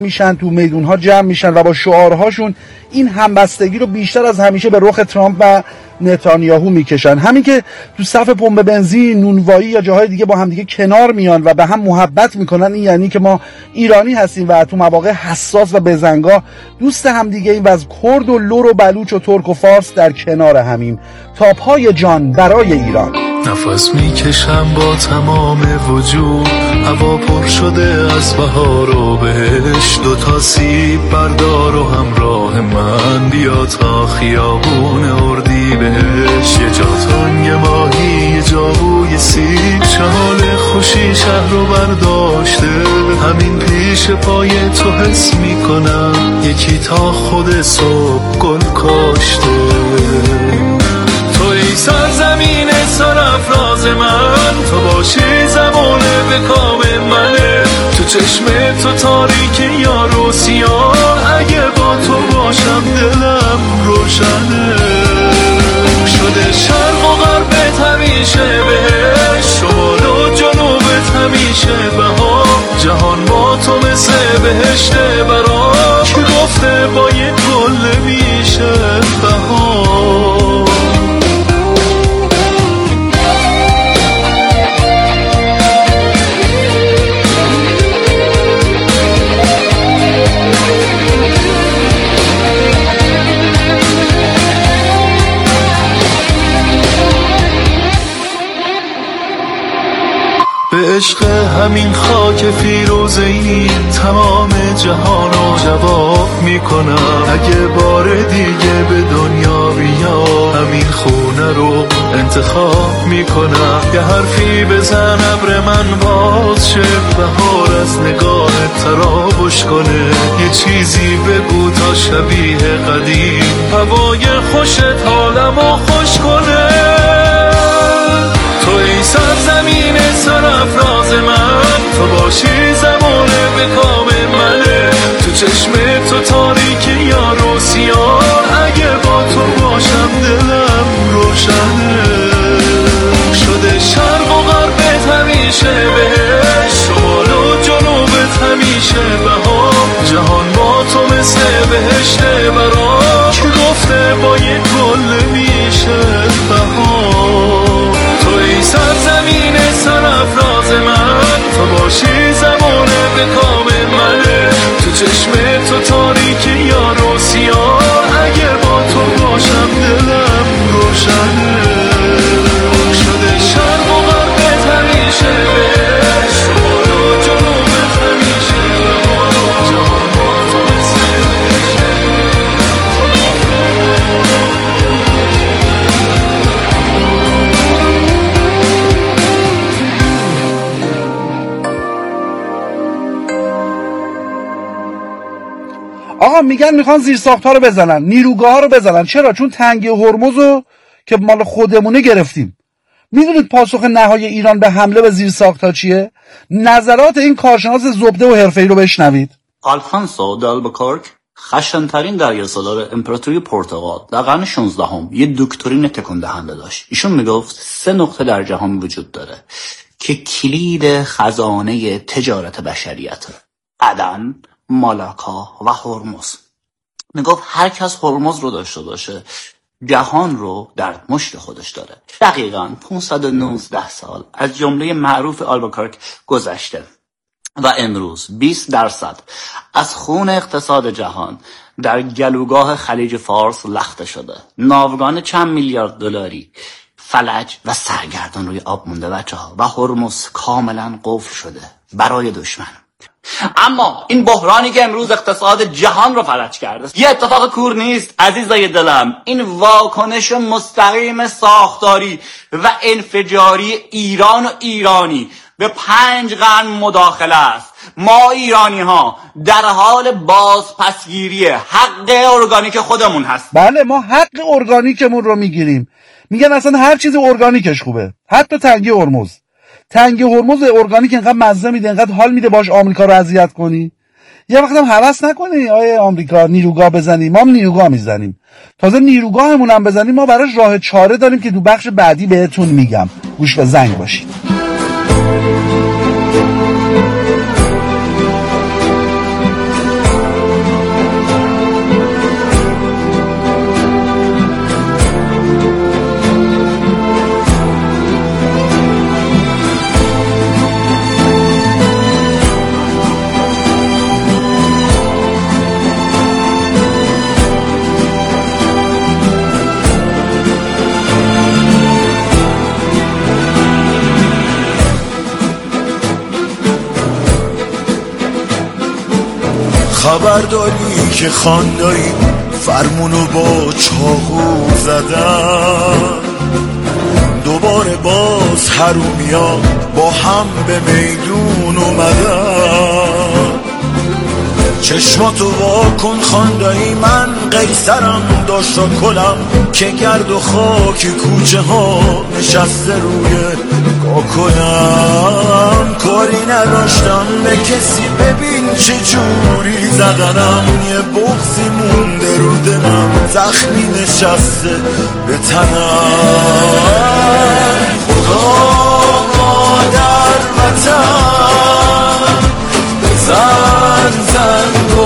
میشن، تو میدونها جمع میشن و با شعارهاشون این همبستگی رو بیشتر از همیشه به رخ ترامپ و نتانیاهو میکشن. همین که تو صف پمپ بنزین، نونوایی یا جاهای دیگه با هم دیگه کنار میان و به هم محبت میکنن، این یعنی که ما ایرانی هستیم و تو مواقع حساس و بزنگاه دوست هم دیگه ایم و از کرد و لور و بلوچ و ترک و فارس در کنار همیم. تا پای جان برای ایران. نفس میکشم با تمام وجود، هوا پر شده از بهار و بهشت. 2 سیب بردار و همراه من بیا تا خیابون اردی بهش. یه جا تنگ ماهی، یه جا بوی سیب، شمال خوشی شهر رو برداشته. همین پیش پای تو حس میکنم یکی تا خود صبح گل کاشته. توی سرزمین سرافراز من، تو باشی زمانه به کام منه. تو چشم تو تاریک یار و سیاه، اگه با تو باشم دلم روشنه. شده شرق و غربت همیشه بهش، شمال و جنوبت همیشه بهار. جهان با تو مثل بهشته برام، که گفته با یک گل نمیشه بهار. به عشق همین خاک فیروزه‌ای تمام جهانو جواب میکنم. اگه بار دیگه به دنیا بیام، همین خونه رو انتخاب میکنم. یه حرفی بزن ابر من باز شه، بهار از نگاهت تراوش کنه. یه چیزی بگو تا شبیه قدیم، هوای خوشت حالمو خوش کنه. توی سرزمین سرافراز من، تو باشی زمانه به کام منه. تو چشم تو تاریک یار و سیاه، اگه با تو باشم دلم روشنه. شده شرق و غربت همیشه بهش، شمال و جنوبت همیشه بهار. جهان با تو مثل بهشته برام، که گفته با یک گل نمیشه بهار. توی سرزمین سرافراز من، تو باشی زمانه به کام منه. تو چشم تو تاریک یار و سیاه، اگه با تو باشم دلم روشنه. شده شرق و غربت همیشه بهش، شمال و جنوبت همیشه بهار. جهان با تو مثل بهشته. آقا میگن میخوان زیرساخت‌ها رو بزنن، نیروگاه‌ها رو بزنن. چرا؟ چون تنگه هرمزو که مال خودمونه گرفتیم. میدونید پاسخ نهایی ایران به حمله به زیرساخت‌ها چیه؟ نظرات این کارشناس زبده و حرفه‌ای رو بشنوید. آلفونسو دالبوکورک، خشن‌ترین دریاسالار امپراتوری پرتغال، در قرن 16 یه دکترین تکون دهنده داشت. ایشون میگفت 3 نقطه در جهان وجود داره که کلید خزانه تجارت بشریته: عدن، مالاکا و هرمز. میگفت هر کس هرمز رو داشته باشه، جهان رو در مشت خودش داره. دقیقاً 519 سال از جمله معروف آلبوکرک گذشته و امروز 20% از خون اقتصاد جهان در گلوگاه خلیج فارس لخته شده. ناوگان چند میلیارد دلاری فلج و سرگردان روی آب مونده بچه‌ها، و هرمز کاملا قفل شده برای دشمن. اما این بحرانی که امروز اقتصاد جهان رو فلج کرده یه اتفاق کور نیست عزیزای دلم. این واکنش مستقیم ساختاری و انفجاری ایران و ایرانی به 5 قرن مداخله است. ما ایرانی ها در حال بازپسگیری حق ارگانیک خودمون هست. بله، ما حق ارگانیکمون رو میگیریم. میگن اصلا هر چیز ارگانیکش خوبه، حتی تنگی هرمز. تنگی هرمز ارگانیک اینقدر مزه میده، اینقدر حال میده باش آمریکا رو اذیت کنی. یه وقت هم هوس نکنی آیه آمریکا نیروگاه بزنی، ما هم نیروگاه میزنیم. تازه نیروگاهمون هم بزنیم ما براش راه چاره داریم که تو بخش بعدی بهتون میگم. گوش به زنگ باشید. خبر داری که خاندایی فرمونو با چاقو زدن، دوباره باز حرومیا با هم به میدون اومدن. چشماتو واکن خاندایی من قیصرم داشتا کلم که گرد و خاک کوچه ها نشسته روی کاکویم. کاری نداشتم به کسی ببین چه جوری زدنم، یه بغضی مونده رو دلم زخمی نشسته به تنم. خدا مادر وطن بزن زنگو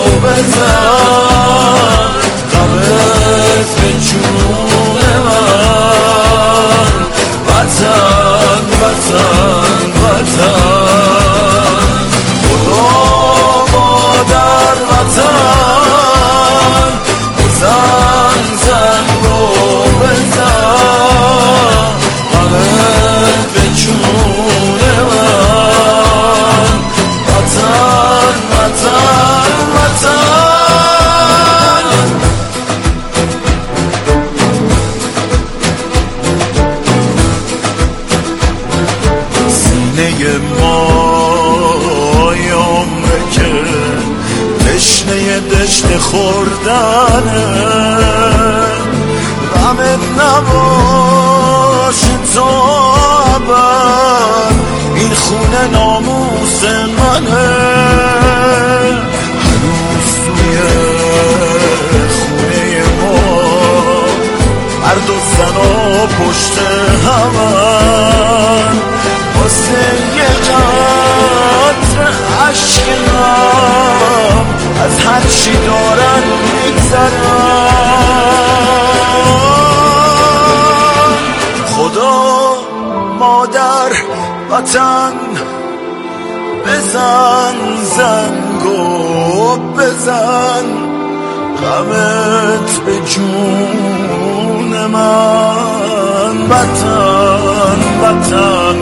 بزن، غمت به جون من، وطن وطن وطن. خدا مادر وطن بزن زنگو بزن، غمت به جون من، وطن وطن وطن. سینه مایامه که تشنه دشت خوردنه، غمت نباشه تا ابد این خونه ناموس منه. هنوز توی خونه ما مرد و زنا پشت همن، واسه یه قطر عشق هم از هر چی دارن میگذرن. خدا مادر وطن بزن زنگو بزن، غمت به جون من، وطن وطن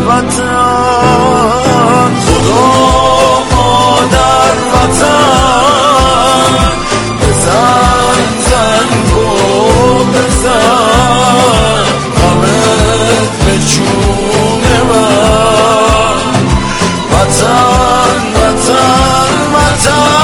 وطن. خدا مادر وطن بزن زنگو بزن، غمت به جون من، وطن وطن وطن.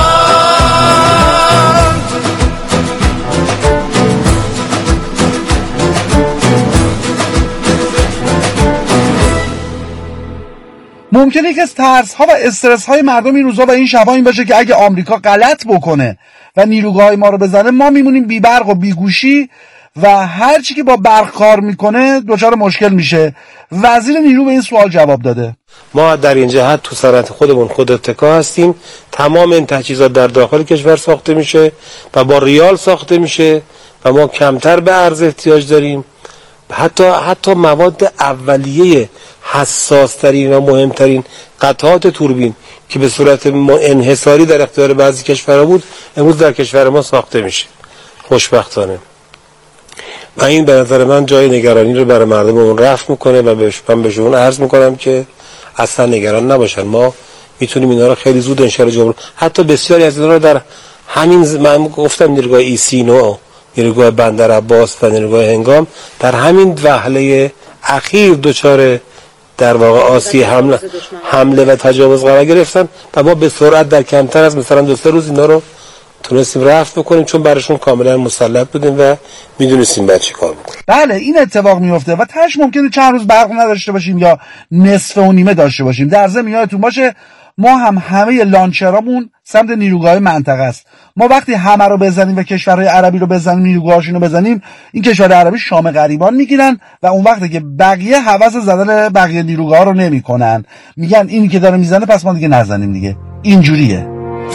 ممکنه که از ترس‌ها و استرس‌های مردم این روزا و این شبا این باشه که اگه آمریکا غلط بکنه و نیروگاه‌های ما رو بزنه، ما میمونیم بی برق و بی گوشی و هر چی که با برق کار میکنه دچار مشکل میشه. وزیر نیرو به این سوال جواب داده: ما در این جهت تو صنعت خودمون خود اتکا هستیم. تمام این تجهیزات در داخل کشور ساخته میشه و با ریال ساخته میشه و ما کمتر به ارز احتیاج داریم. حتی مواد اولیه حساس ترین و مهمترین قطعات توربین که به صورت انحصاری در اختیار بعضی کشورها بود امروز در کشور ما ساخته میشه خوشبختانه. و این به نظر من جای نگرانی رو برای مردممون رفع میکنه و من بهشون عرض میکنم که اصلا نگران نباشن. ما میتونیم اینا رو خیلی زود انشالله جبران. حتی بسیاری از اینا رو در همین من گفتم نیروگاه ایسینو، نیروگاه بندر عباس و نیروگاه هنگام در همین وهله اخیر دچار در واقع آسی حمله و تجاوز قرار گرفتن و ما به سرعت در کمتر از مثلا 2-3 روز اینا رو تونستیم رفع بکنیم، چون براشون کاملا مسلط بودیم و میدونستیم بعد چی کار بکنیم. بله این اتفاق میفته و تاش ممکنه چند روز برق نداشته باشیم یا نصف و نیمه داشته باشیم. در ضمن یادتون باشه ما هم همه لانچرامون سمت نیروگاه منطقه است. ما وقتی همه رو بزنیم و کشورهای عربی رو بزنیم، نیروگاهاشون رو بزنیم، این کشورهای عربی شام غریبان میگیرن و اون وقتی که بقیه هوس زدن بقیه نیروگاه رو نمیکنن، میگن اینی که داره میزنه پس ما دیگه نزنیم دیگه. اینجوریه.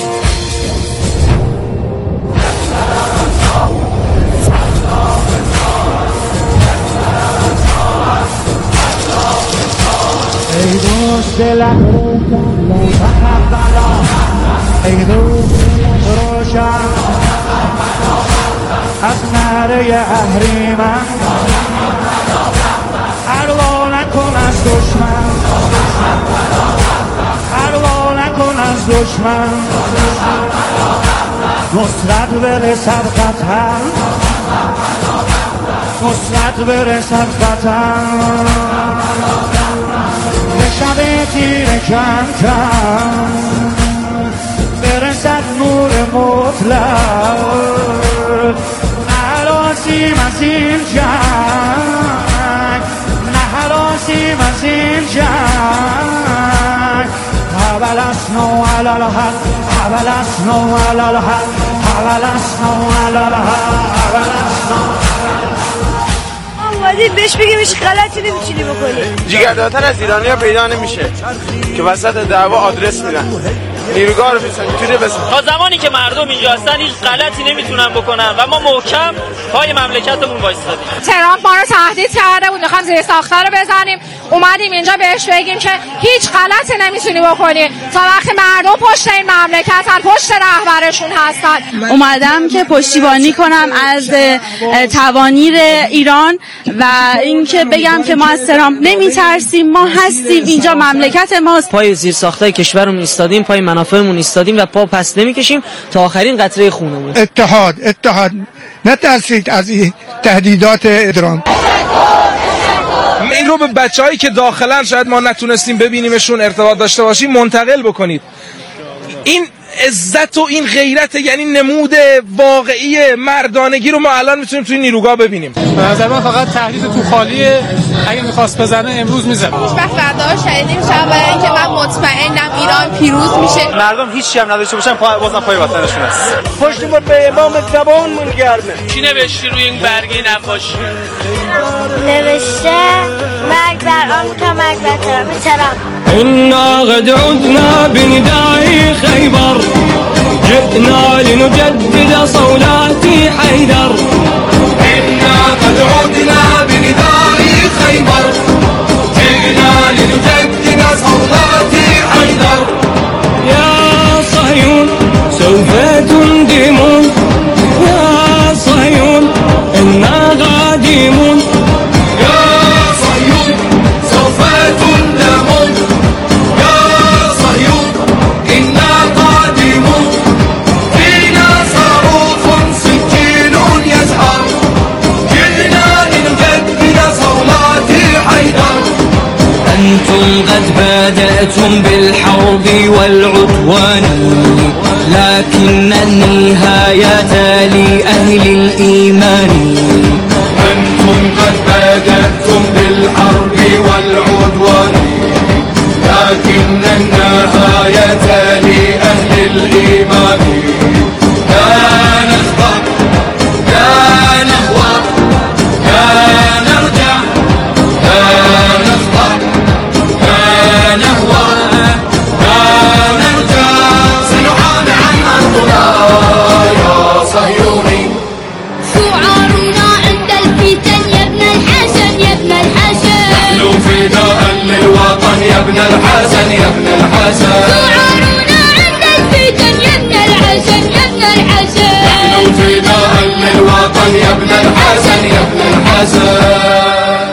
ای دوست دلم ای دوست روشن از نهره اهریمن اروا نکن از دشمن اروا نکن کن از دشمن، نصرت برسد قطر، نصرت برسد قطر، به شب تیره کم کم برسد نور مطلق. نهراسیم از این جنگ، نهراسیم از این جنگ. حبلسنا علی الحق، حبلسنا علی الحق، حبلسنا علی الحق، حبلسنا. اومدید بهش بگیم هیچ غلطی نمیتونی بکنی. جیگردارتر از ایرانی‌ها پیدا نمیشه که وسط دعوا آدرس میدن. نیروگاه رو میتونه بسن. تا زمانی که مردم اینجا هستن هیچ غلطی نمیتونن بکنن و ما محکم پای مملکتمون وایسادیم. ترامپ ما رو تهدید کرده بود میخوام زیر ساختار رو بزنیم، اومدیم اینجا بهش بگیم که هیچ غلطی نمیتونی بکنی تا وقتی مردم پشت این مملکتن، پشت رهبرشون هستن. اومدم که پشتیبانی کنم از توانیر ایران و اینکه بگم که ما از ترامپ نمیترسیم، ما هستیم، اینجا مملکت ماست. پای زیر ساختای کشورمون ایستادیم، پای منافعمون ایستادیم و پا پس نمیکشیم تا آخرین قطره خونمون. اتحاد نترسید از این تهدیدات ترامپ. این رو به بچه‌هایی که داخلن شاید ما نتونستیم ببینیمشون، ارتباط داشته باشیم، منتقل بکنید. این عزت و این غیرت، یعنی نمود واقعی مردانگی رو ما الان میتونیم توی نیروگاه ببینیم. به نظر من فقط تهدید تو خالیه، اگه می‌خواست بزنه امروز میزنه. هیچ وقت فردا شهید نمیشم، برای اینکه من مطمئنم ایران پیروز میشه. مردم هیچ چیزی هم نداشته باشن بازم پای وطنشون است. پشتمون به امام زبانمون گرمه. چی نوشتی روی این برگه نقاشی؟ نوشته مرگ بر آن تا مرگ بر ترامپ. إنا قد عدنا بنداء خيبر جئنا لنجدد صولات حيدر. إنا قد عدنا بنداء خيبر جئنا لنجدد صولات حيدر. يا صهيون سوف تندمون، يا صهيون إنا قادمون. يا صهيون سوف تندمون، يا صهيون إنا قادمون. فينا صاروخ سكين يزهر جئنا لنجدد صولات حيدر. أنتم قد بدأتم بالحرب والعدوان، لكن النهاية لأهل الإيمان. أنتم قد بدأتم بالحرب والعدوان، لكن النهاية لأهل الإيمان. لا نخضع، لا نخضع، لا نرجع، لا نخضع، لا نهوى، لا نرجع. سنحامي عن أرضنا يا صهيوني. شعارنا عند الفتن يا ابن الحسن، يا ابن الحسن. نحن فداء للوطن يا ابن الحسن، يا ابن الحسن. شعارنا عند الفتن يا ابن الحسن، يا ابن الحسن. نحن فداء للوطن يا ابن الحسن، يا ابن الحسن.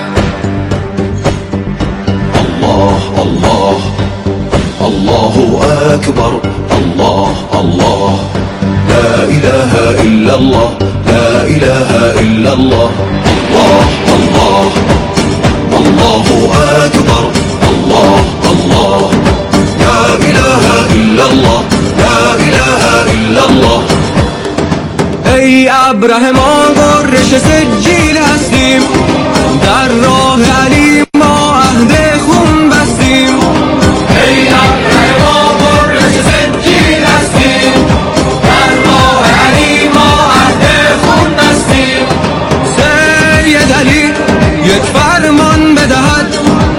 الله الله الله أكبر، الله الله لا إله إلا الله، لا إله إلا الله. الله الله الله أكبر، الله الله لا إله إلا الله، لا إله إلا الله. ای ابراهیم آغرش سجیل هستیم، در راه علی ما عهد خون بستیم. ای ابراهیم آغرش سجیل هستیم، در راه علی ما عهد خون بستیم. سید علی یک فرمان بدهد،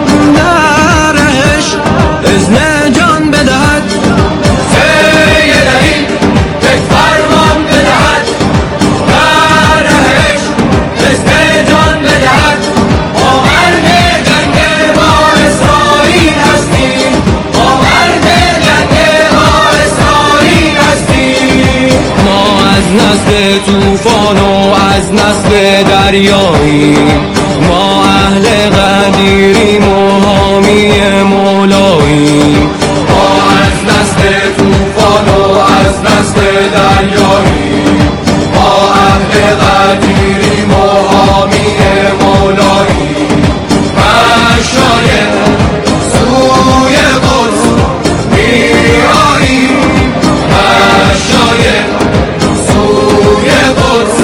درش اذن جان بدهد. سید علی یک فرمان بدهد، درش اذن جان بدهد. ما مرد جنگ با اسرائیل هستیم، ما مرد جنگ با اسرائیل هستیم. ما از نسل طوفان و از نسل دریاییم، ما اهل قدیریم و حامی مولاییم. ما از نسل مست دریایی ما اهل قدیریم و حامی مولایی مشایم سوی قدس میاییم مشایم سوی قدس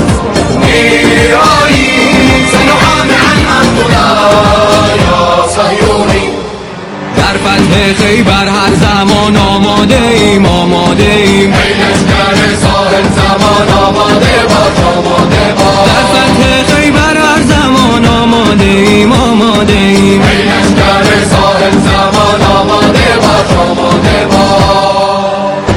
میاییم سنعان عن خدا صهیونی در فتح خیبر هر زمان آماده ایم ای لشکر صاحب زمان آماده باش آماده باش در فتح خیبر هر زمان آماده ایم ای لشکر صاحب زمان آماده باش آماده باش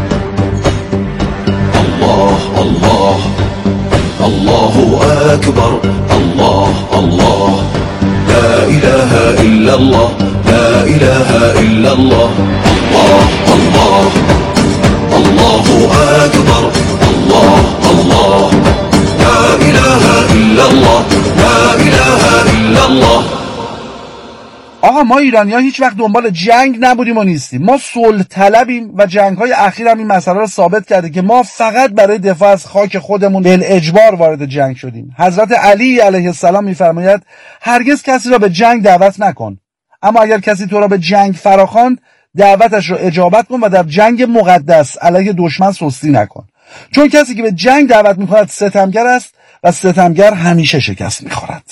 الله الله الله اکبر الله الله لا اله الا الله لا اله الا الله الله الله الله اکبر الله الله لا اله الا الله لا اله الا الله. آقا ما ایرانی‌ها هیچ وقت دنبال جنگ نبودیم و نیستیم. ما صلح طلبیم و جنگ‌های اخیر هم این مسئله رو ثابت کرده که ما فقط برای دفاع از خاک خودمون بالاجبار وارد جنگ شدیم. حضرت علی علیه السلام می‌فرماید هرگز کسی را به جنگ دعوت نکن، اما اگر کسی تو را به جنگ فراخواند دعوتش رو اجابت کن و در جنگ مقدس علیه دشمن سستی نکن، چون کسی که به جنگ دعوت می‌کند ستمگر است و ستمگر همیشه شکست می‌خورد.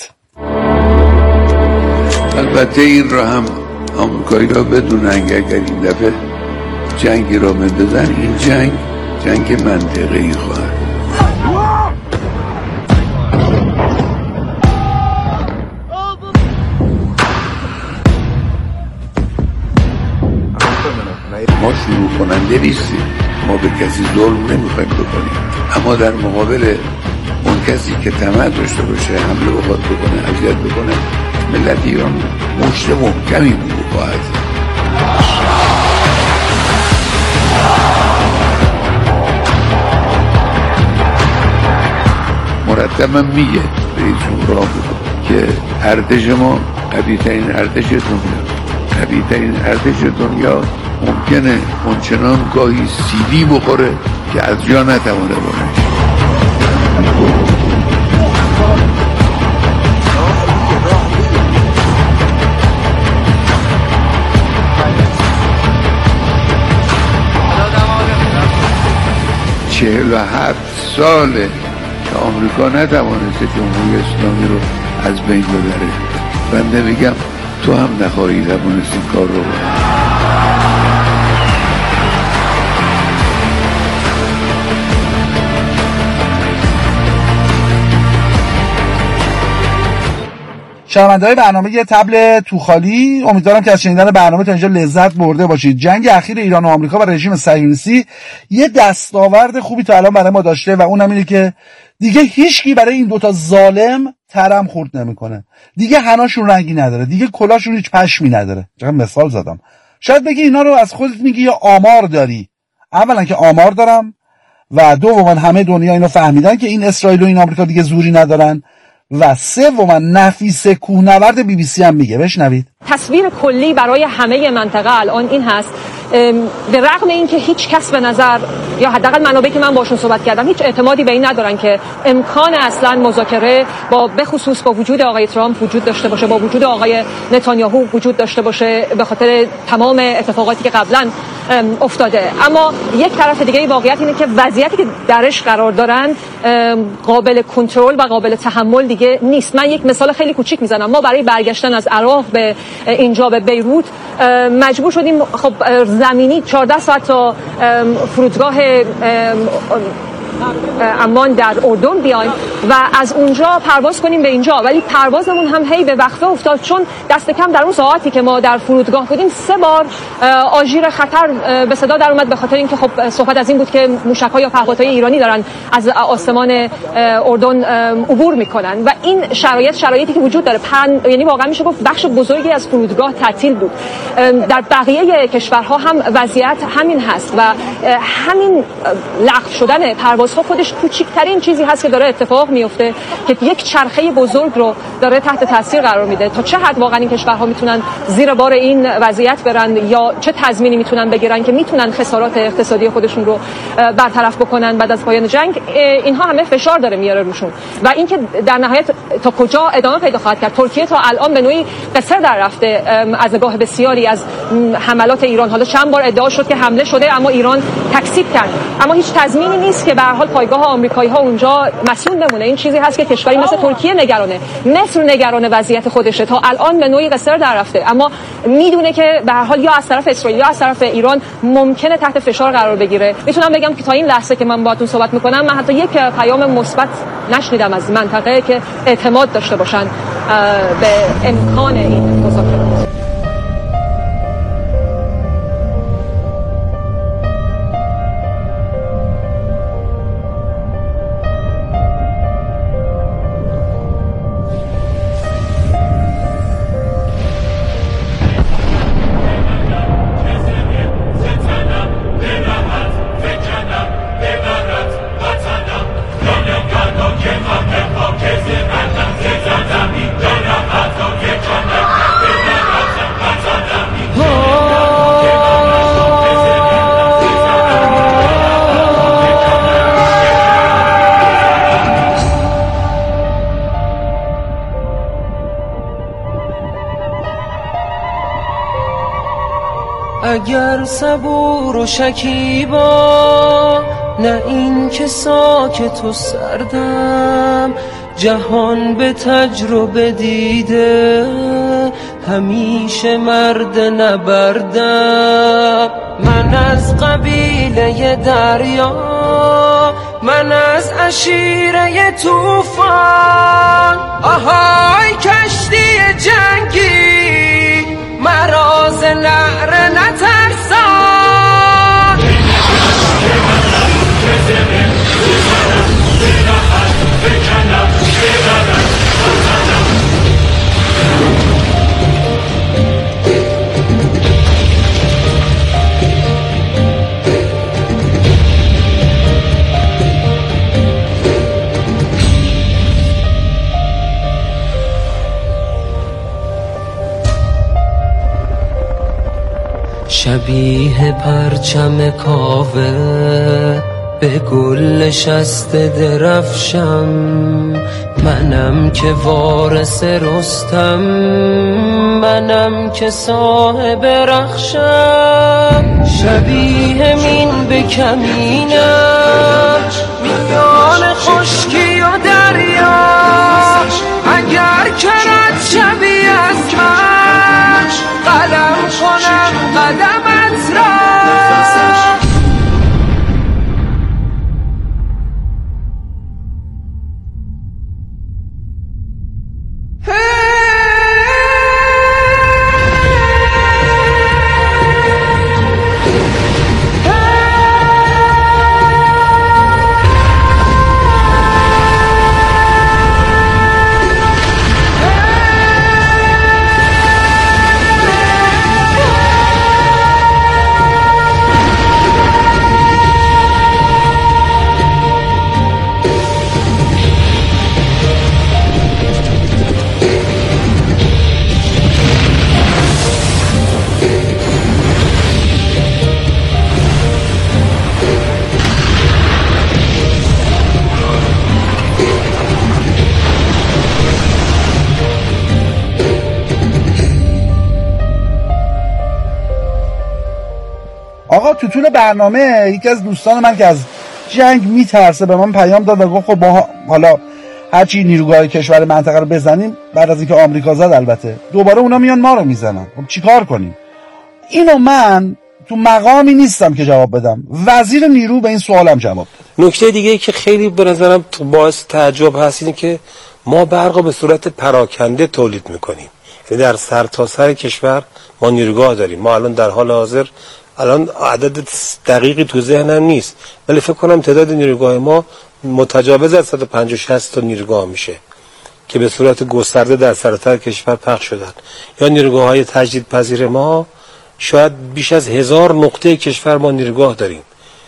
البته این را هم آمریکایی را بدونن که اگر این دفعه جنگی را بندازن این جنگ منطقه‌ای خواهد. ما شروع کننده نیستیم، ما به کسی ظلم نمیخوایم بکنیم، اما در مقابل اون کسی که طمع داشته باشه حمله بخواد بکنه اذیت بکنه ملت ایران مشت محکمی خواهد. مرتبا میگه رئیس جمهور که ارتش ما قوی‌ترین ارتش دنیا ممکنه اونچنان گاهی سیلی بخوره که از جا نتوانه بره. و 7 ساله که آمریکا نتوانسته جمهوری اسلامی رو از بین ببره. بنده میگم تو هم نخواهی توانست این کار رو. شنونده‌های برنامه یه طبل توخالی، امیدوارم که از شنیدن برنامه تا اینجا لذت برده باشید. جنگ اخیر ایران و آمریکا و رژیم صهیونیستی یه دستاورد خوبی تا الان برای ما داشته و اونم اینه که دیگه هیچکی برای این دوتا ظالم ترم خورد نمیکنه. دیگه حناشون رنگی نداره، دیگه کلاشون هیچ پشمی نداره. چقدر مثال زدم. شاید بگی اینا رو از خودت میگی یا آمار داری. اولا که آمار دارم و دوما همه دنیا اینو فهمیدن که این اسرائیل و این آمریکا دیگه زوری ندارن و سوما نفیس کوهنورد BBC هم میگه. بشنوید. تصویر کلی برای همه منطقه الان این هست، به رغم اینکه هیچ کس به نظر یا حداقل منابعی که من باشون صحبت کردم هیچ اعتمادی به این ندارن که امکان اصلا مذاکره به خصوص با وجود آقای ترامپ وجود داشته باشه، با وجود آقای نتانیاهو وجود داشته باشه، به خاطر تمام اتفاقاتی که قبلا افتاده. اما یک طرف دیگه واقعیت اینه که وضعیتی که درش قرار دارن قابل کنترل و قابل تحمل دیگه نیست. من یک مثال خیلی کوچیک میزنم. ما برای برگشتن از عراق به اینجا به بیروت مجبور شدیم خب زمینی 14 ساعت تا فرودگاه عمان در اردن بیایم و از اونجا پرواز کنیم به اینجا، ولی پروازمون هم هی به وقفه افتاد، چون دست کم در اون ساعتی که ما در فرودگاه بودیم 3 بار آژیر خطر به صدا در اومد، به خاطر اینکه خب صحبت از این بود که موشک‌ها یا پهپادهای ایرانی دارن از آسمان اردن عبور میکنن و این شرایطی که وجود داره یعنی واقعا میشه گفت بخش بزرگی از فرودگاه تعطیل بود. در بقیه کشورها هم وضعیت همین هست و همین لغو شدن پروازها خودش کوچکترین چیزی هست که داره اتفاق میفته که یک چرخه بزرگ رو داره تحت تاثیر قرار میده. تا چه حد واقعا این کشورها میتونن زیر بار این وضعیت برن یا چه تضمینی میتونن بگیرن که میتونن خسارات اقتصادی خودشون رو برطرف بکنن بعد از پایان جنگ. اینها همه فشار داره میاره روشون و اینکه در نهایت تا کجا ادامه پیدا خواهد کرد. ترکیه تا الان به نوعی قصر در رفته از نگاه بسیاری از حملات ایران. حالا چند بار ادعا شد که حمله شده اما ایران تکذیب کرد، اما هیچ تضمینی نیست که به هر حال پایگاه آمریکایی‌ها اونجا مسئول بمونه. این چیزی هست که کشوری مثل ترکیه نگرانه، مصر نگرانه وضعیت خودشه. تا الان به نوعی قصر در رفته اما میدونه که به هر حال یا از طرف اسرائیل یا از طرف ایران ممکنه تحت فشار قرار بگیره. میتونم بگم که تا این لحظه که من باهاتون صحبت میکنم من حتی یک پیام مثبت نشنیدم از منطقه که اعتماد داشته باشن به امکان این مذاکرات. اگر صبور و شکیبا نه این که ساکت و سردم، جهان به تجربه دیده همیشه مرد نبردم. من از قبیله دریا، من از عشیره طوفان، آهای کشتی جنگی مراز نعره نترسان. شبیه پرچم کاوه به گل نشسته درفشم، منم که وارث رستم، منم که صاحب رخشم. شبیه مین به کمینم میان خشکی و دریا، اگر کرد شبیه از من قلم کنم قدمت را. آقا تو طول برنامه یکی از دوستان من که از جنگ میترسه به من پیام داد و گفت خب ما حالا هرچی نیروگاه کشور منطقه رو بزنیم، بعد از اینکه آمریکا زد البته دوباره اونا میان ما رو میزنن، خب چیکار کنیم؟ اینو من تو مقامی نیستم که جواب بدم. وزیر نیرو به این سوالم جواب داد. نکته دیگه ای که خیلی به نظرم باعث تعجب هست اینه که ما برق به صورت پراکنده تولید میکنیم. در سرتاسر کشور ما نیروگاه داریم. ما الان در حال حاضر عدد دقیقی تو ذهنم نیست ولی فکر کنم تعداد نیروگاه ما متجاوز از 150-160 تا نیروگاه میشه که به صورت گسترده در سراسر کشور پخش شدن. یا نیروگاه‌های تجدیدپذیر ما شاید بیش از 1000 نقطه کشور ما نیروگاه داریم.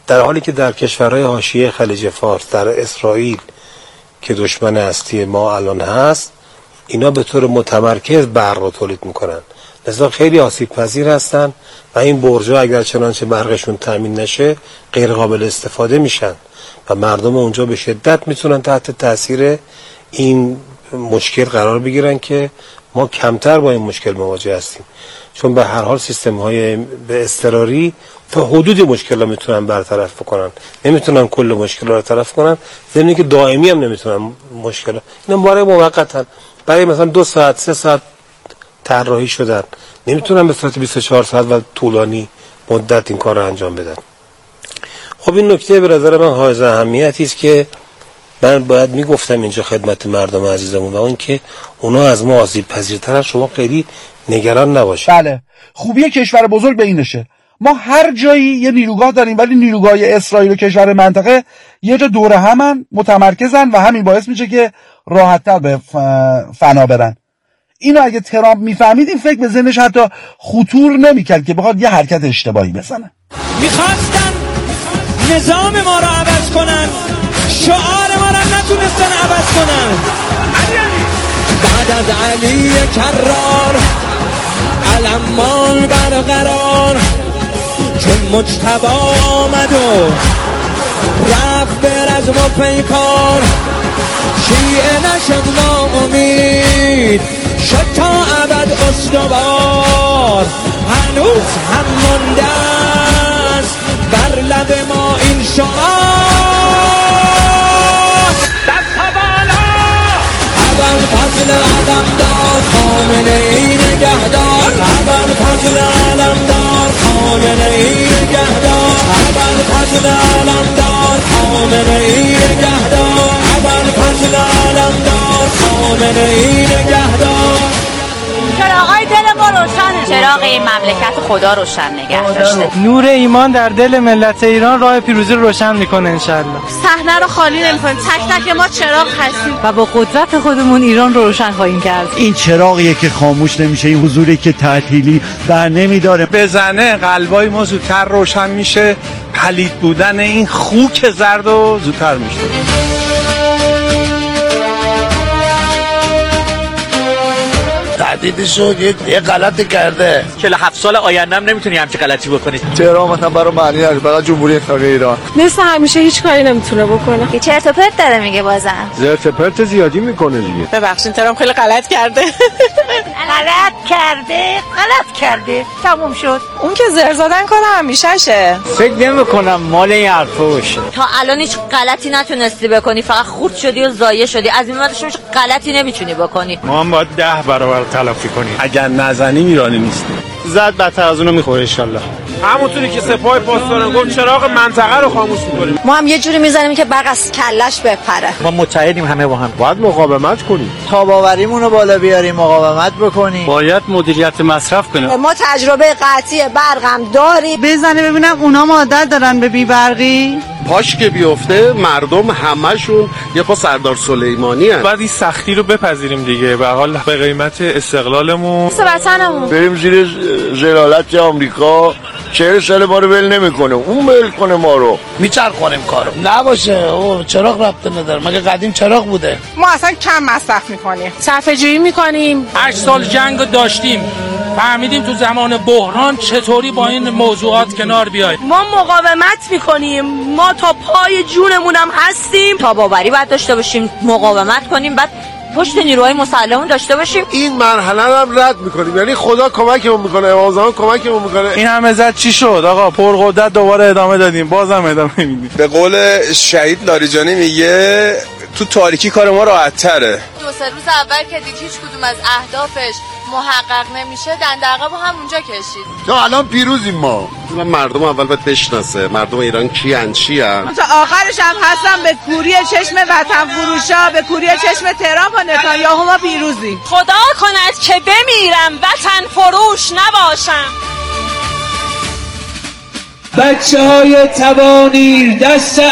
در حالی که در کشورهای حاشیه خلیج فارس، در اسرائیل که دشمن اصلی ما الان هست، اینا به طور متمرکز برق رو تولید میکنن، لذا خیلی آسیب پذیر هستن و این برج‌ها اگر چنانچه برقشون تامین نشه غیر قابل استفاده میشن و مردم اونجا به شدت میتونن تحت تاثیر این مشکل قرار بگیرن که ما کمتر با این مشکل مواجه هستیم، چون به هر حال سیستم‌های به اضطراری تا حدودی مشکل رو میتونن برطرف بکنن، نمیتونن کل مشکل رو برطرف کنن، ضمن اینکه دائمی هم نمیتونن مشکل. اینا برای موقتن، برای مثلا 2 ساعت 3 ساعت طراحی شدن، نمیتونن به صورت 24 ساعت و طولانی مدت این کار رو انجام بدن. خب این نکته به نظر من حائز اهمیتی است که من باید میگفتم اینجا خدمت مردم عزیزمون، و اون که اونا از ما آسیب پذیرترن، شما خیلی نگران نباشید. بله، خوبی کشور بزرگ به اینشه، ما هر جایی یه نیروگاه داریم، ولی نیروگاه اسرائیل و کشور منطقه یه جا دور همن، متمرکزن و همین باعث میشه که راحت‌تر به فنا برن. اینو اگه ترامپ میفهمید این فکر به ذهنش حتی خطور نمیکرد که بخواد یه حرکت اشتباهی بزنه. میخواستن نظام ما رو عوض کنن، شعار ما رو نتونستن عوض کنن. بعد از علی کرار علمان برقرار، چون مجتبی آمد و رفت به رزم و پیکار، شیعه نشد ناامید، شد تا ابد استوار. هنوز هم مانده است بر لب ما این شعار، دست بالا ابوالفضل علمدار، خامنه ای نگهدار، ابوالفضل علمدار، خامنه ای نگهدار، ابوالفضل علمدار، خامنه ای نگهدار، ابوالفضل علمدار، خامنه ای نگهدار. چراغای دل ما روشنه، چراغ این مملکت خدا روشن نگه داشته. نور ایمان در دل ملت ایران راه پیروزی رو روشن میکنه انشالله. صحنه رو خالی نمی‌کنیم، تک تک ما چراغ هستیم و با قدرت خودمون ایران رو روشن خواهیم کرد. این چراغیه که خاموش نمیشه، این حضوری که تعطیلی بر نمیداره، بزنه قلبای ما زودتر روشن میشه، پلید بودن این خوک زرد و زودتر میشه. تهدیدش رو یه غلطی کرده. 47 سال آیندهم نمیتونی همچین غلطی بکنی. تهران مثلا برای معنی نداره، فقط جمهوری اسلامی ایران مثل همیشه هیچ کاری نمیتونه بکنه. یه چرت و پرت داره میگه، بازم زرت و پرت زیادی میکنه دیگه. ببخشید ترامپ خیلی غلط کرده. غلط کرده تموم شد. اون که زر زدن کنه همیشهشه. فکر نمی‌کنم مال این حرفا باشه. تا الان هیچ غلطی نتونستی بکنی، فقط خورد شدی و ضایع شدی. از این بعدش هیچ غلطی نمیتونی بکنی. ما هم باید 10 برابر تلافی کنیم. اگر نزنیم ایرانی نیستیم. زد بدتر از اونو میخوره انشالله. همونطوری که سپاه پاسداران گفت چراغ منطقه رو خاموش می‌کنیم. ما هم یه جوری میزنیم که برق از کلش بپره. ما متحدیم همه با هم. باید مقاومت کنیم. تاباوریمون رو بالا بیاریم، مقاومت بکنیم. باید مدیریت مصرف کنیم. ما تجربه قطعی برقم داریم. بزنه ببینم اونا عادت دارن به بی‌برقی. پاش که بیفته مردم همشون یه پا سردار سلیمانی هست. بعد این سختی رو بپذیریم دیگه، به حال به قیمت استقلالمون، وطنمون. بریم زیر ژلالت آمریکا، 40 سال ما رو ول نمیکنه، اون ول کنه ما رو، میچرخونیم کارو. نباشه او چراغ ربط نداره، مگه قدیم چراغ بوده؟ ما اصلا کم مصرف میکنیم، صرفه جویی میکنیم. 8 سال جنگ داشتیم، فهمیدیم تو زمان بحران چطوری با این موضوعات کنار بیاییم. ما مقاومت میکنیم، ما تا پای جونمونم هستیم. تاباوری باید داشته باشیم، مقاومت کنیم، بعد پشت نیروهای مسلحمون داشته باشیم. این مرحله رو هم رد میکنیم، یعنی خدا کمکمون میکنه، امام زمان کمکمون میکنه. این همه زد چی شد آقا؟ پرقدرت دوباره ادامه دادیم، بازم ادامه میدیم. به قول شهید لاریجانی میگه تو تاریکی کار ما راحت تره. 2-3 روز اول که دید هیچ کدوم از اهدافش محقق نمیشه، دندقه با هم اونجا کشید. تا الان پیروزیم ما. مردم اول باید بشناسه مردم ایران کیان، چیان. تا آخرش هم هستم به کوری چشم وطن فروشا، به کوری چشم ترامپ و نتانیاهو ما پیروزیم. خدا کند که بمیرم وطن فروش نباشم. بچه‌های توانیر دست